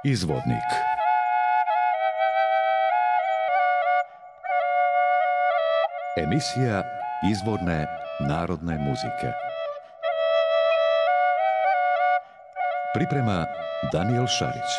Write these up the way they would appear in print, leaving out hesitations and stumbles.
Izvodnik. Emisija izvorne narodne muzike. Priprema Daniel Šarić.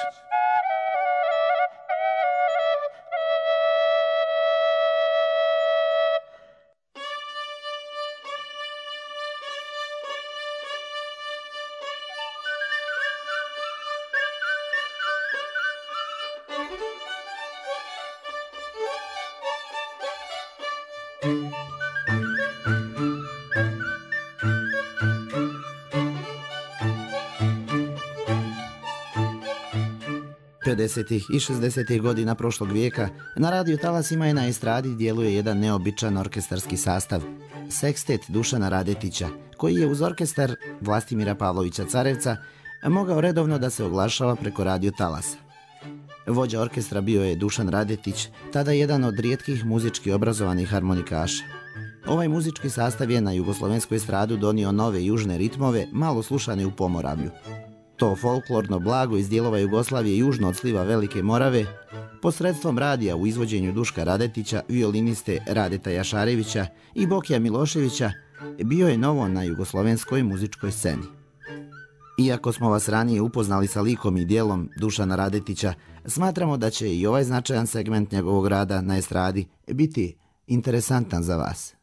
Pedesetih i 60. godina prošlog vijeka na radiju Talasima i na estradi djeluje jedan neobičan orkestarski sastav, sekstet Dušana Radetića, koji je uz orkestar Vlastimira Pavlovića Carevca mogao redovno da se oglašava preko radio Talasa. Vođa orkestra bio je Dušan Radetić, tada jedan od rijetkih muzički obrazovanih harmonikaša. Ovaj muzički sastav je na jugoslovenskoj estradu donio nove južne ritmove, malo slušane u Pomoravlju. To folklorno blago iz dijelova Jugoslavije južno od sliva Velike Morave, posredstvom radija u izvođenju Duška Radetića, violiniste Radeta Jašarevića i Bokija Miloševića, bio je novo na jugoslovenskoj muzičkoj sceni. Iako smo vas ranije upoznali sa likom i dijelom Dušana Radetića, smatramo da će i ovaj značajan segment njegovog rada na estradi biti interesantan za vas.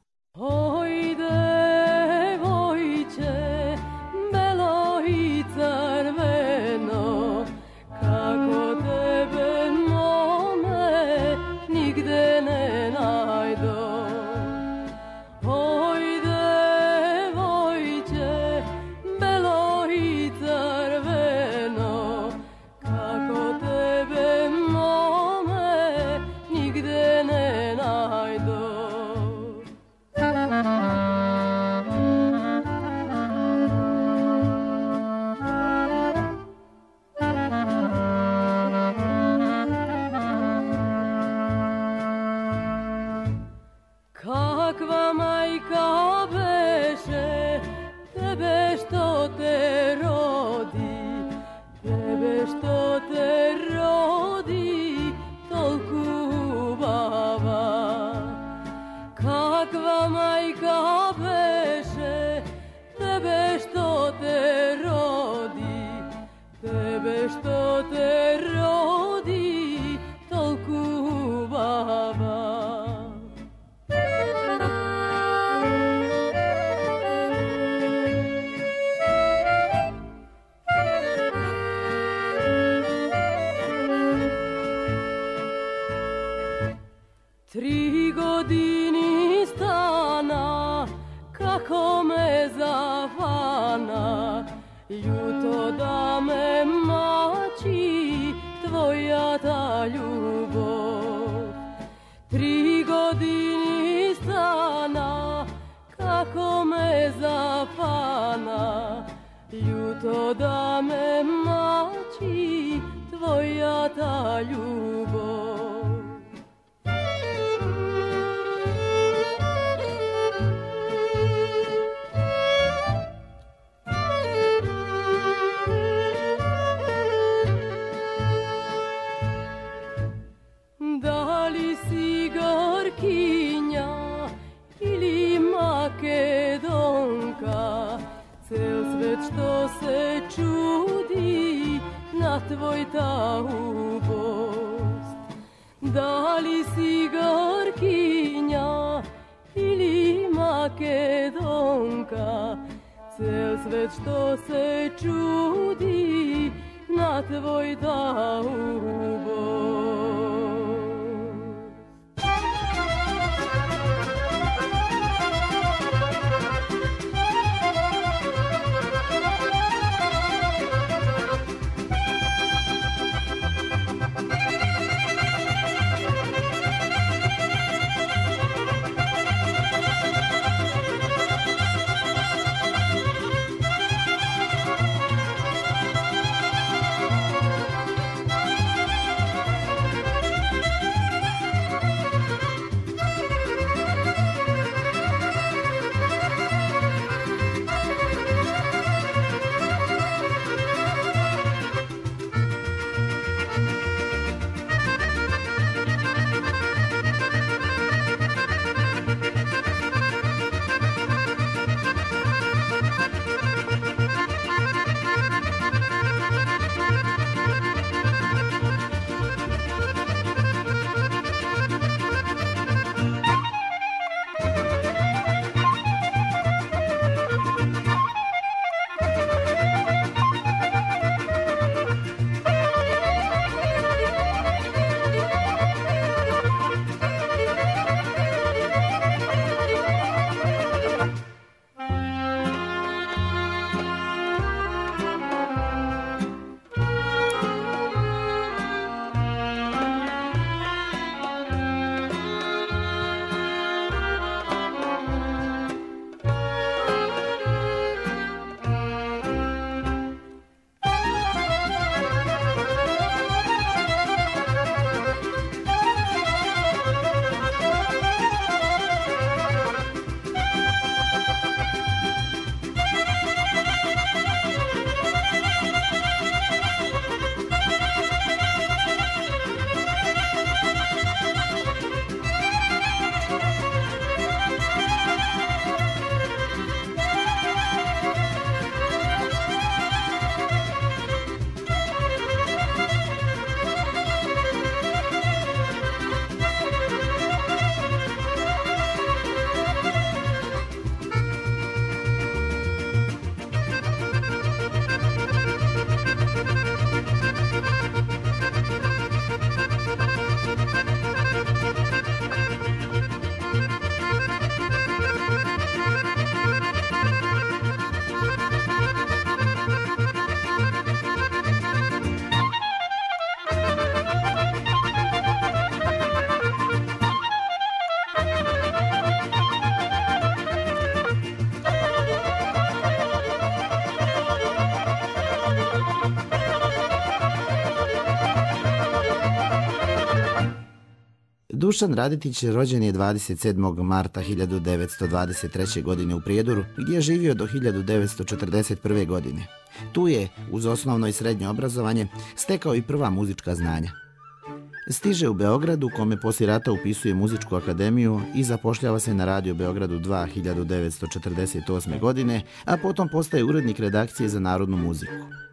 Dušan Radetić rođen je 27. marta 1923. godine u Prijedoru, gdje je živio do 1941. godine. Tu je, uz osnovno i srednje obrazovanje, stekao i prva muzička znanja. Stiže u Beogradu, kome poslije rata upisuje muzičku akademiju i zapošljava se na Radio Beogradu 2 1948. godine, a potom postaje urednik redakcije za narodnu muziku.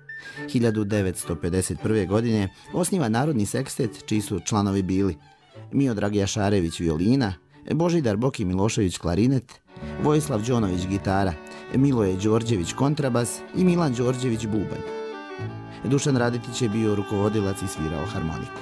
1951. godine osniva Narodni sekstet, čiji su članovi bili Miodrag Jašarević violina, Božidar Boki Milošević klarinet, Vojislav Đonović gitara, Miloje Đorđević kontrabas i Milan Đorđević bubanj. Dušan Radetić je bio rukovodilac i svirao harmoniku.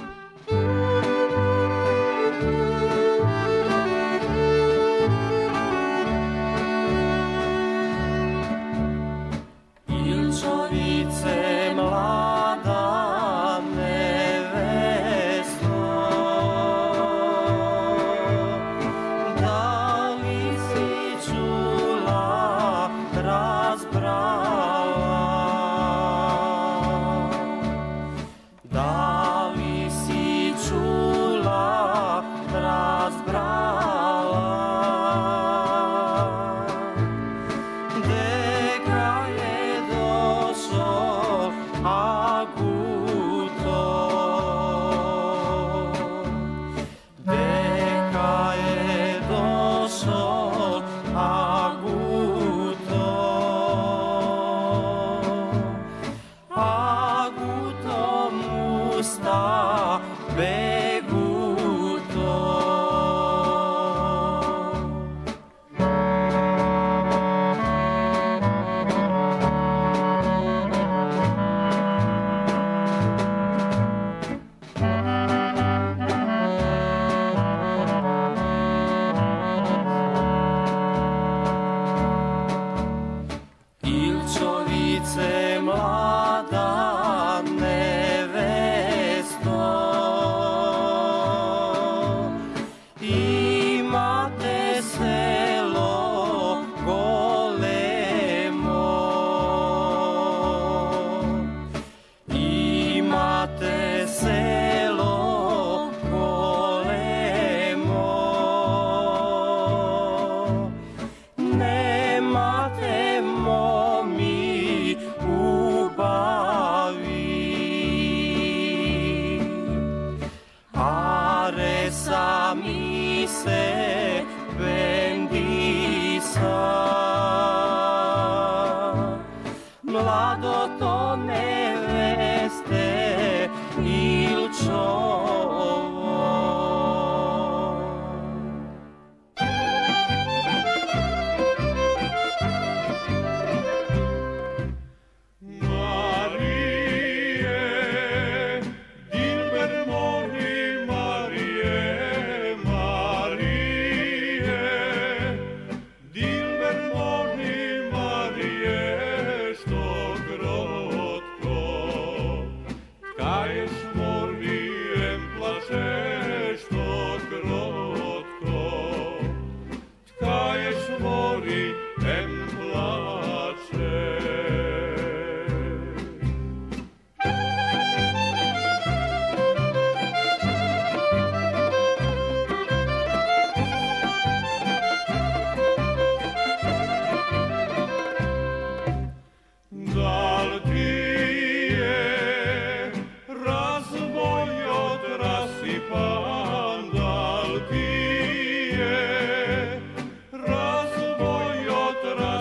Razvoj od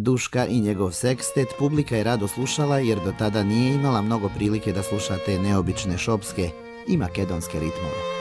Duška i njegov sekstet publika je rado slušala jer do tada nije imala mnogo prilike da sluša te neobične šopske i makedonske ritmove.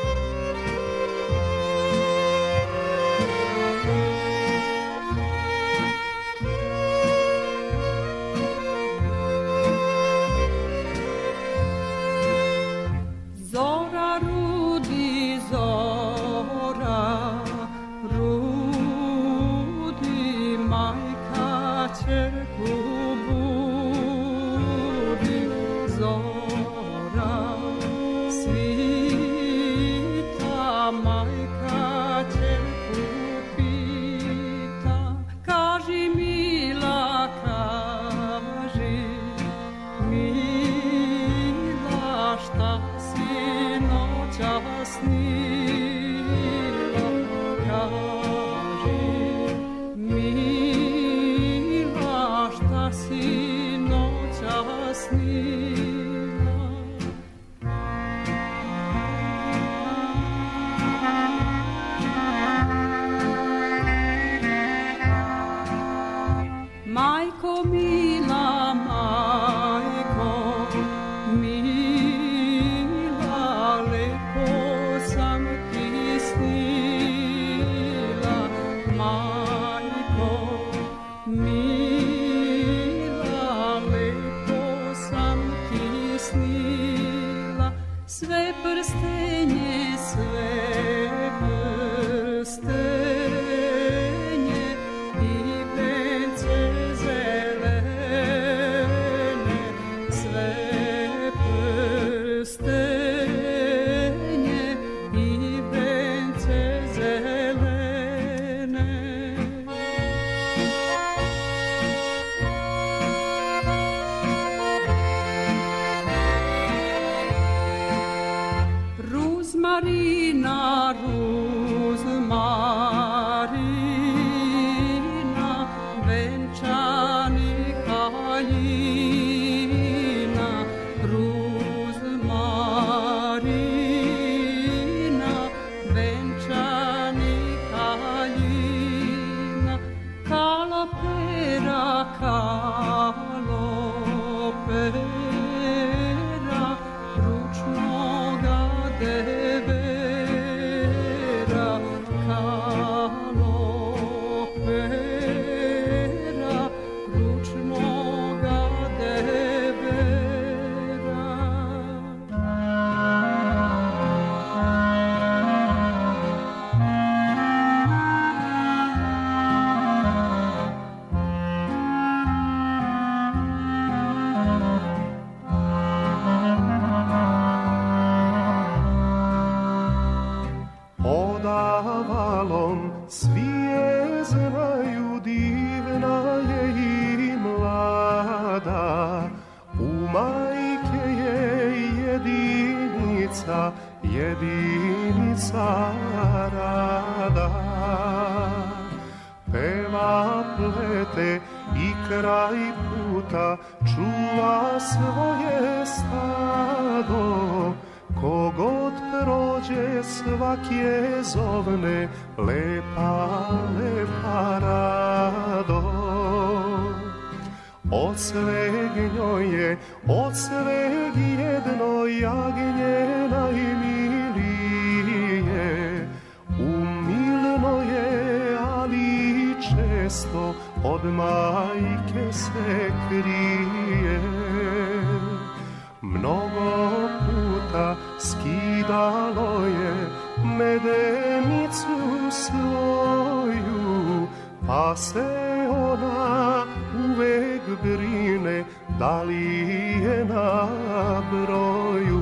Jedinica rada peva, plete i kraj puta čuva svoje stado. Kogod prođe svak je zovne lepa, lepa rado. Od sveg njoj je, od sveg jedno jagnje najmilije. Umilno je, ali često od majke se krije. Mnogo puta skidalo je medenicu svoju, pa se ona uvek brine da li je na broju.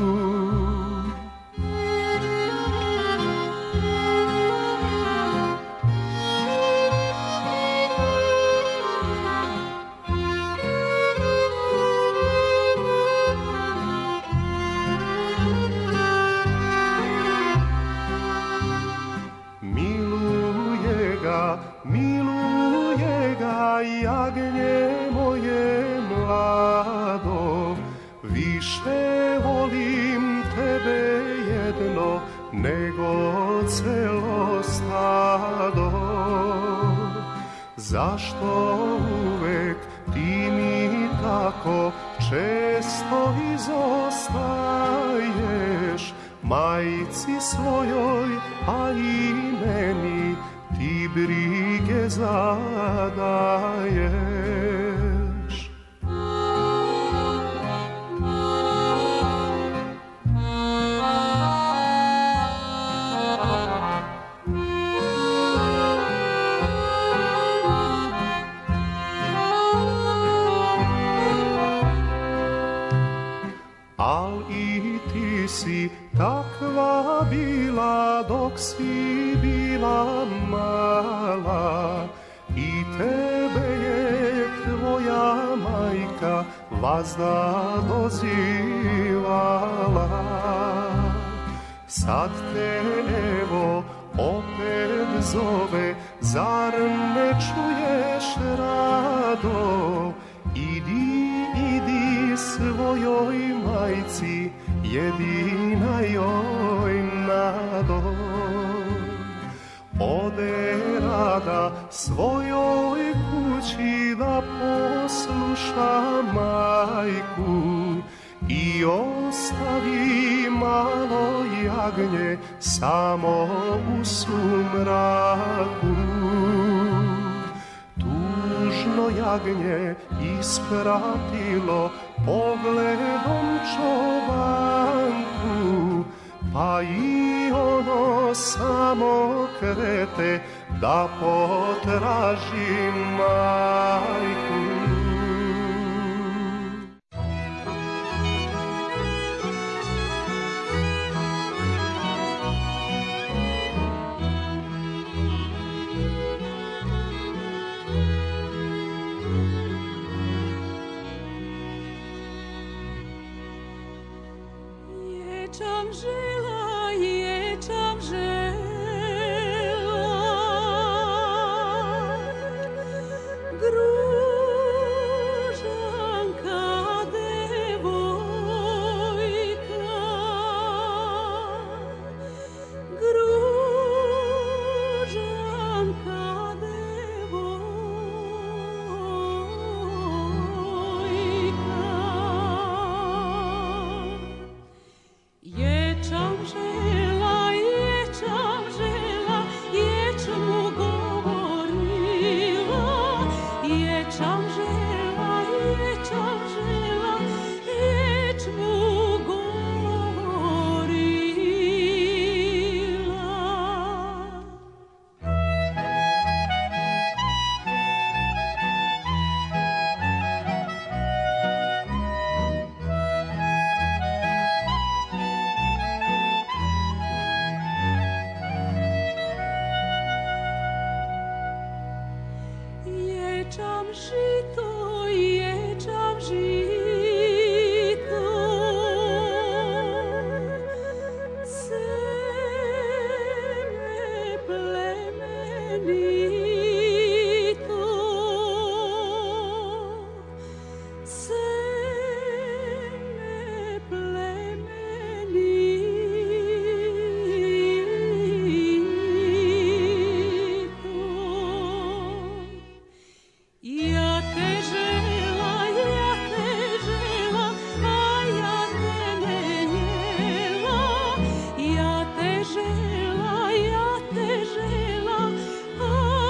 Miluje ga jagnje moje mlado, više volim tebe jedno nego celo stado. zašto uvek ti mi tako često izostaješ, majci svojoj, a i meni ti brige zadaješ. Al i ti si takva bila dok si bila mala, i tebe je tvoja majka vazda dozivala. Sad te evo opet zove, zar ne čuješ rado? Idi, idi svojoj majci, jedina joj nado. Ode rada svojoj kući da posluša majku i ostavi malo jagnje samo u sumraku. Tužno jagnje ispratilo pogledom čovanku, pa i ono samo krete da potraži majku. Ja te žela,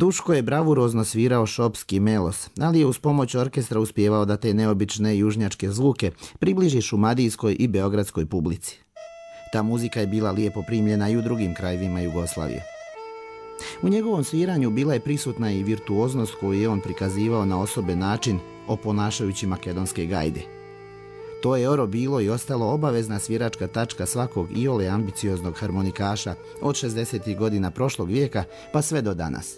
Duško je bravurozno svirao šopski melos, ali je uz pomoć orkestra uspijevao da te neobične južnjačke zvuke približi šumadijskoj i beogradskoj publici. Ta muzika je bila lijepo primljena i u drugim krajevima Jugoslavije. U njegovom sviranju bila je prisutna i virtuoznost koju je on prikazivao na osoben način, oponašajući makedonske gajde. To je oro bilo i ostalo obavezna sviračka tačka svakog iole ambicioznog harmonikaša od 60. godina prošlog vijeka pa sve do danas.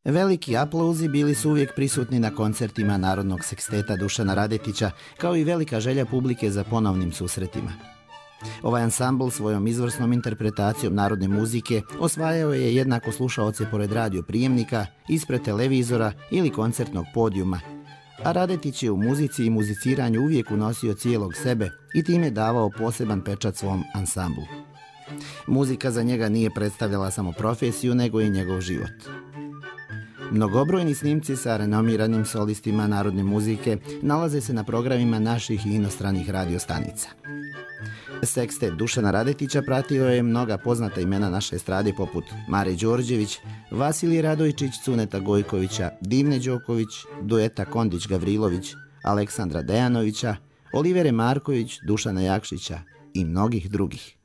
Veliki aplauzi bili su uvijek prisutni na koncertima Narodnog seksteta Dušana Radetića, kao i velika želja publike za ponovnim susretima. Ovaj ansambl svojom izvrsnom interpretacijom narodne muzike osvajao je jednako slušaoce pored radio prijemnika, ispred televizora ili koncertnog podijuma, a Radetić je u muzici i muziciranju uvijek unosio cijelog sebe i time davao poseban pečat svom ansamblu. Muzika za njega nije predstavljala samo profesiju, nego i njegov život. Mnogobrojni snimci sa renomiranim solistima narodne muzike nalaze se na programima naših i inostranih radiostanica. Sekstet Dušana Radetića pratio je mnoga poznata imena naše estrade poput Mare Đorđević, Vasilije Radojčić, Cuneta Gojkovića, Divne Đoković, dueta Kondić-Gavrilović, Aleksandra Dejanovića, Olivere Marković, Dušana Jakšića i mnogih drugih.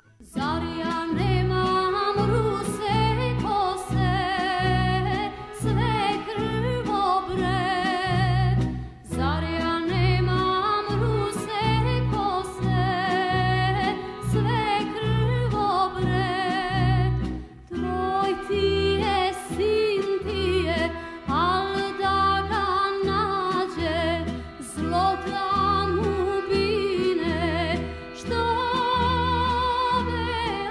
Zlota mu bine, što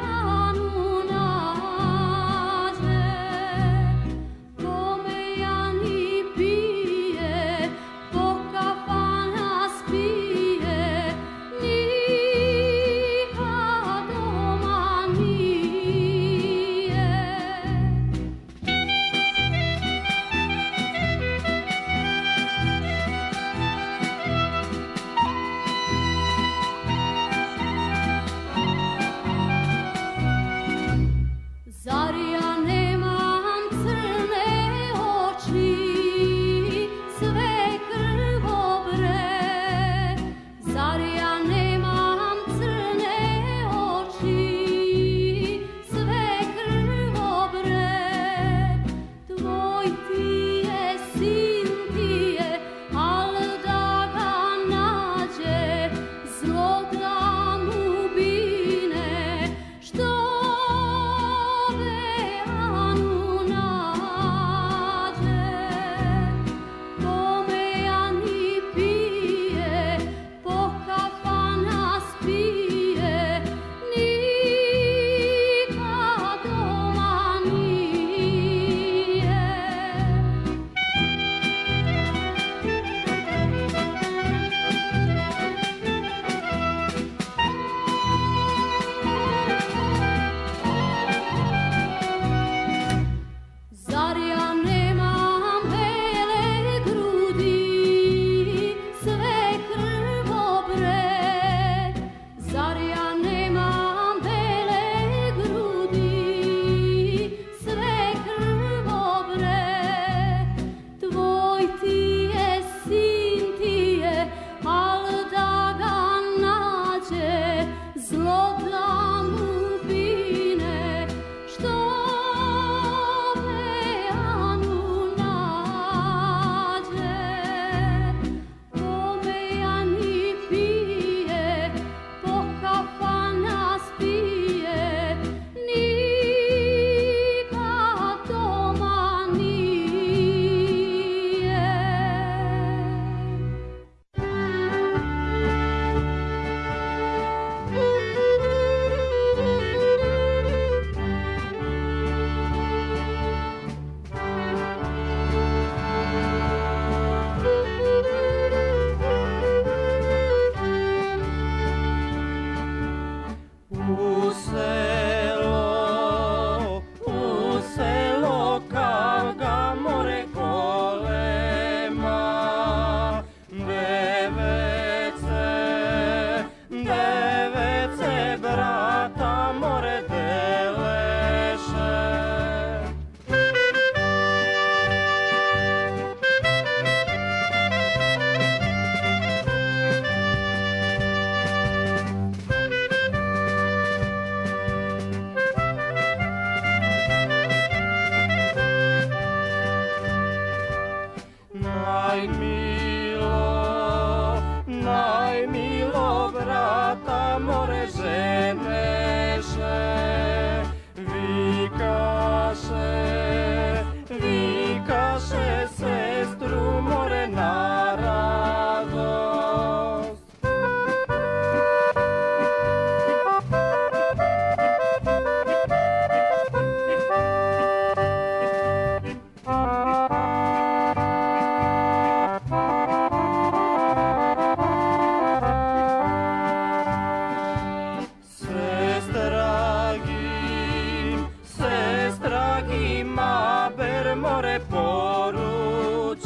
dragi Maber more poruči.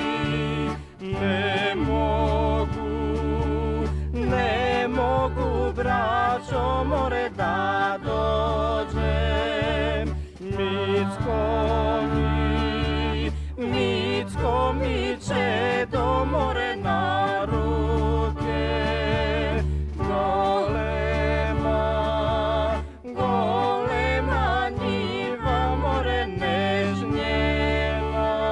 Ne mogu braćo more da dođem. Micko mi će do more na ruke. Golema njiva more nežnjena.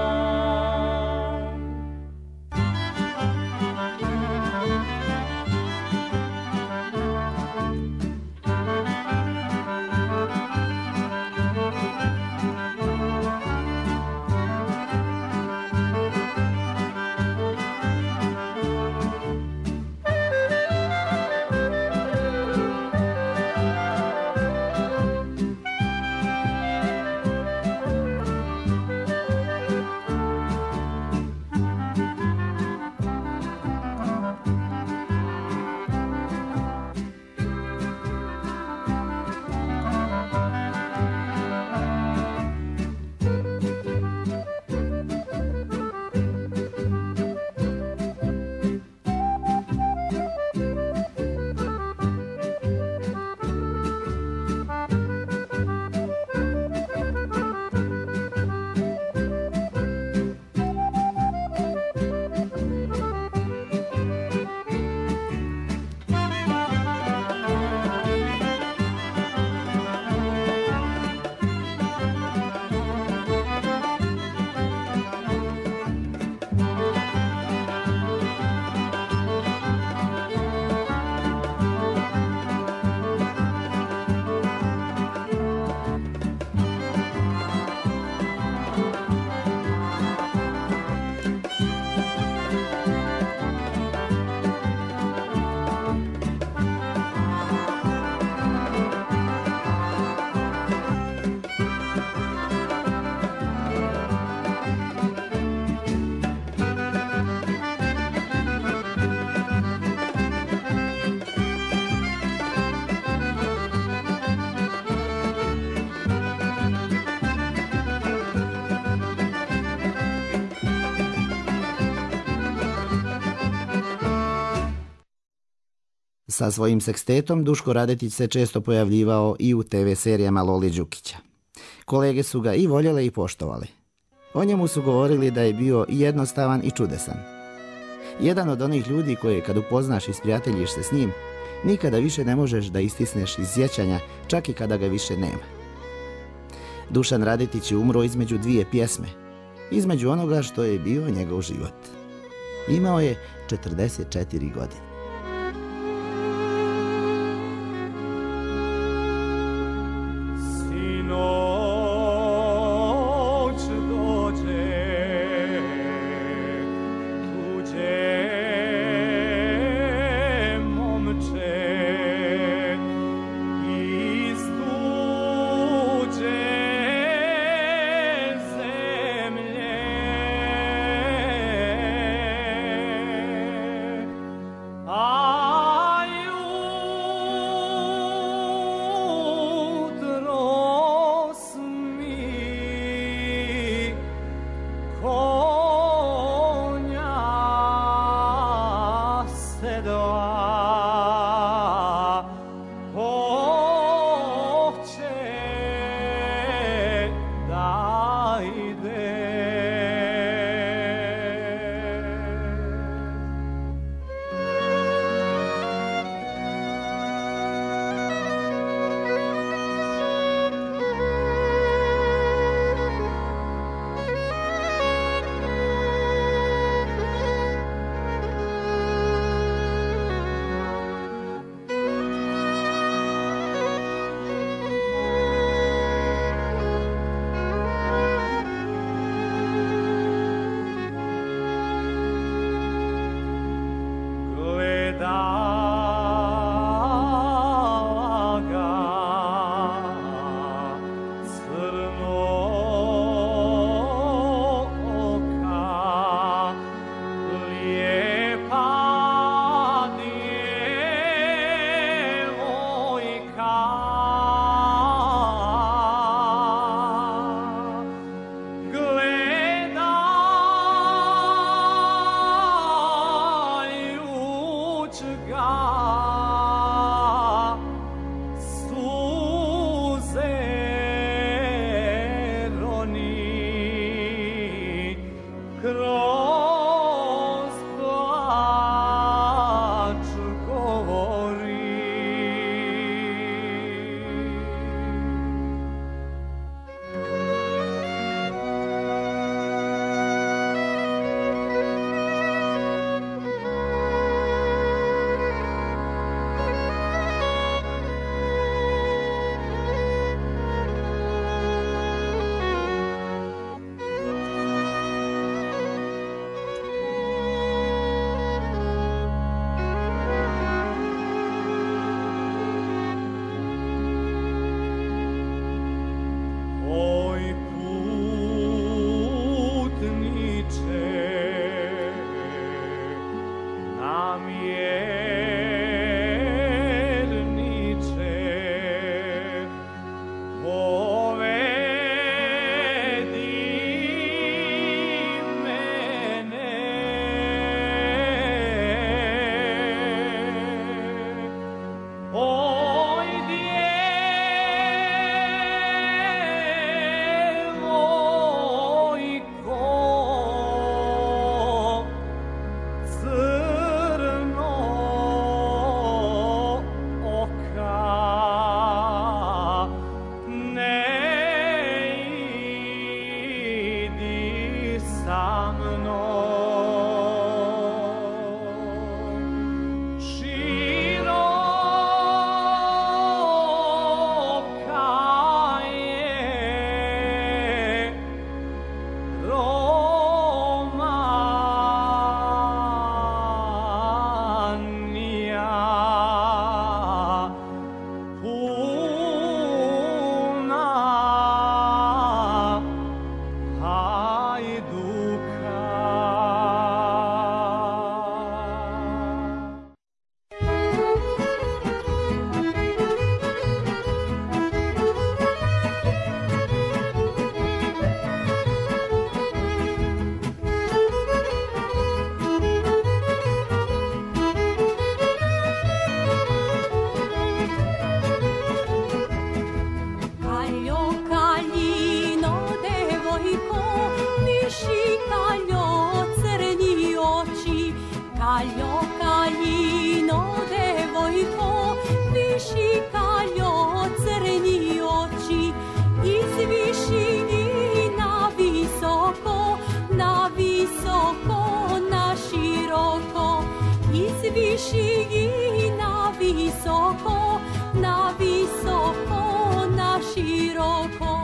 Sa svojim sekstetom Duško Radetić se često pojavljivao i u TV serijama Lole Đukića. Kolege su ga i voljele i poštovali. O njemu su govorili da je bio i jednostavan i čudesan. Jedan od onih ljudi koje kad upoznaš i sprijateljiš se s njim, nikada više ne možeš da istisneš iz sjećanja, čak i kada ga više nema. Dušan Radetić je umro između dvije pjesme, između onoga što je bio njegov život. Imao je 44 godine. viši na visoko, na široko.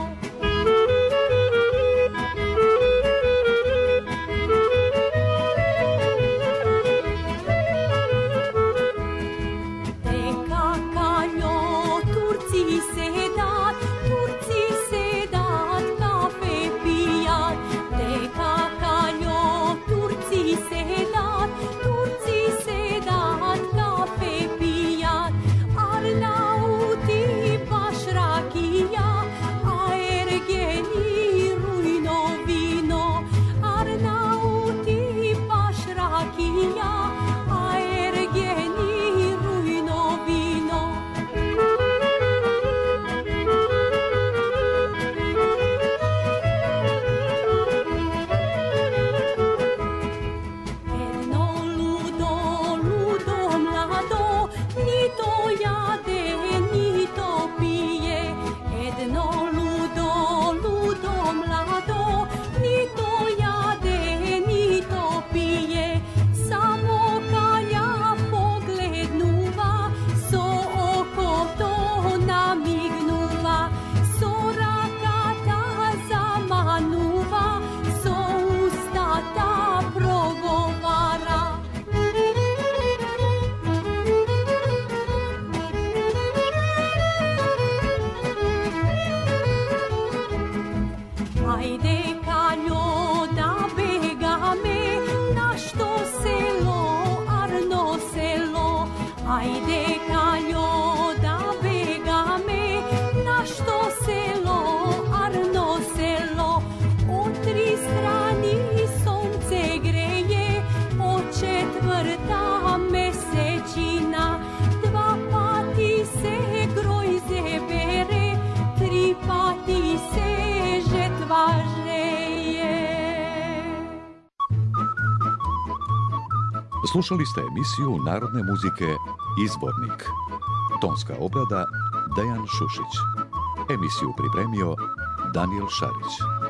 Slušali ste emisiju narodne muzike Izvornik. Tonska obrada Dejan Šušić. Emisiju pripremio Daniel Šarić.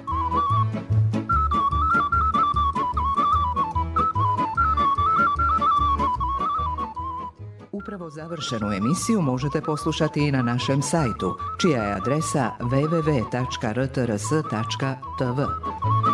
Upravo završenu emisiju možete poslušati i na našem sajtu, čija je adresa www.rtrs.tv.